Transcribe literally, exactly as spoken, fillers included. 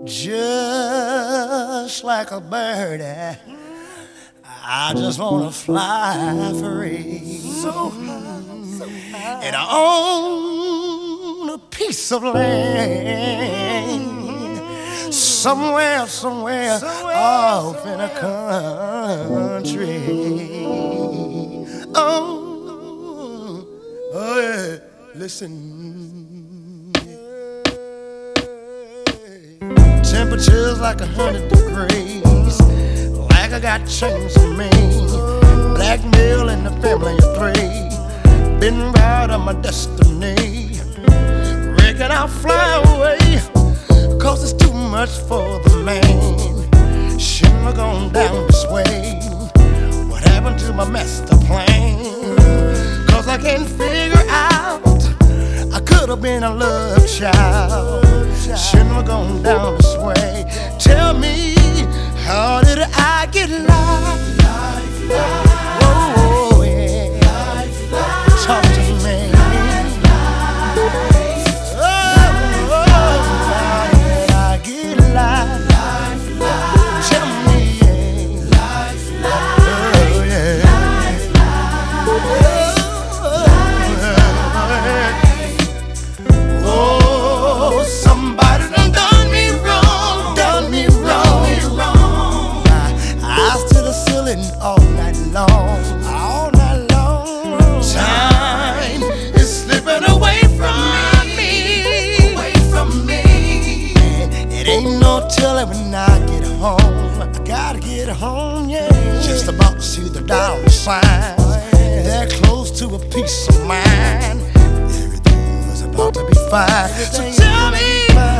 Just like a bird, I just wanna fly free. So high, so high. And I own a piece of land somewhere, somewhere, somewhere off somewhere. In a country. Oh, oh yeah, listen. Temperatures like a hundred degrees, like I got chains on me. Blackmail in the family of three, been right on my destiny. Reckon I'll fly away, cause it's too much for the man. Shouldn't have gone down this way. What happened to my master plan? Cause I can't figure out, I could have been a love child. Shouldn't have gone down this way. Tell me, how did I get lost? Life, life, oh, oh, yeah. Life, life, talk to me. Life, life, oh, oh, how did I get lost? Life, life, tell me, yeah. Life, life, oh, yeah. Life, life, oh, oh, oh, somebody done done me wrong, done me wrong, wrong. I, I stood the ceiling all night long, all night long. Time is slipping away from me, away from me. It ain't no telling when I get home. I gotta get home, yeah. Just about to see the dollar sign. They're close to a peace of mind. Everything was about to be fine. So tell me,